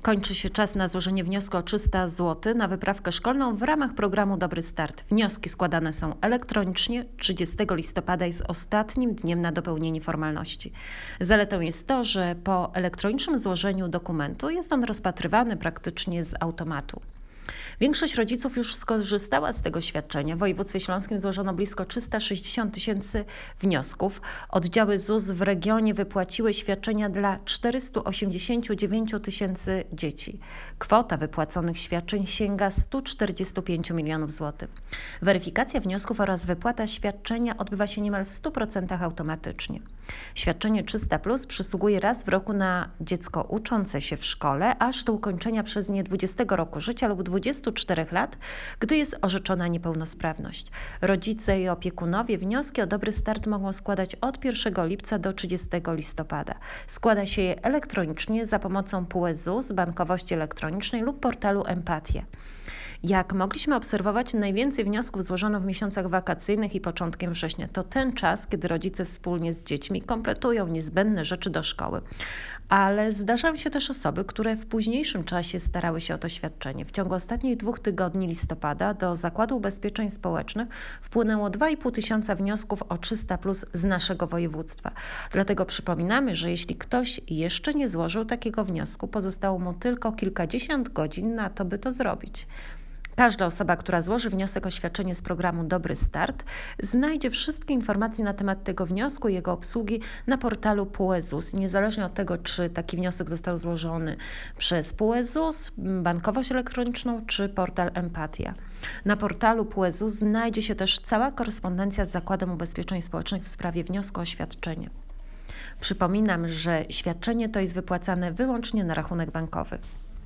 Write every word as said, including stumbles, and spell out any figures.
Kończy się czas na złożenie wniosku o trzysta złotych na wyprawkę szkolną w ramach programu Dobry Start. Wnioski składane są elektronicznie. trzydziestego listopada jest ostatnim dniem na dopełnienie formalności. Zaletą jest to, że po elektronicznym złożeniu dokumentu jest on rozpatrywany praktycznie z automatu. Większość rodziców już skorzystała z tego świadczenia. W województwie śląskim złożono blisko trzysta sześćdziesiąt tysięcy wniosków. Oddziały Z U S w regionie wypłaciły świadczenia dla czterysta osiemdziesiąt dziewięć tysięcy dzieci. Kwota wypłaconych świadczeń sięga sto czterdzieści pięć milionów złotych. Weryfikacja wniosków oraz wypłata świadczenia odbywa się niemal w stu procentach automatycznie. Świadczenie trzysta plus przysługuje raz w roku na dziecko uczące się w szkole, aż do ukończenia przez nie dwudziestego roku życia lub dwudziestu czterech lat, gdy jest orzeczona niepełnosprawność. Rodzice i opiekunowie wnioski o Dobry Start mogą składać od pierwszego lipca do trzydziestego listopada. Składa się je elektronicznie za pomocą P U E Z U S, bankowości elektronicznej lub portalu Empatia. Jak mogliśmy obserwować, najwięcej wniosków złożono w miesiącach wakacyjnych i początkiem września. To ten czas, kiedy rodzice wspólnie z dziećmi kompletują niezbędne rzeczy do szkoły. Ale zdarzają się też osoby, które w późniejszym czasie starały się o to świadczenie. W ciągu ostatnich dwóch tygodni listopada do Zakładu Ubezpieczeń Społecznych wpłynęło dwa i pół tysiąca wniosków o trzysta plus z naszego województwa. Dlatego przypominamy, że jeśli ktoś jeszcze nie złożył takiego wniosku, pozostało mu tylko kilkadziesiąt godzin na to, by to zrobić. Każda osoba, która złoży wniosek o świadczenie z programu Dobry Start, znajdzie wszystkie informacje na temat tego wniosku i jego obsługi na portalu P U E Z U S. Niezależnie od tego, czy taki wniosek został złożony przez P U E Z U S, bankowość elektroniczną czy portal Empatia. Na portalu P U E Z U S znajdzie się też cała korespondencja z Zakładem Ubezpieczeń Społecznych w sprawie wniosku o świadczenie. Przypominam, że świadczenie to jest wypłacane wyłącznie na rachunek bankowy.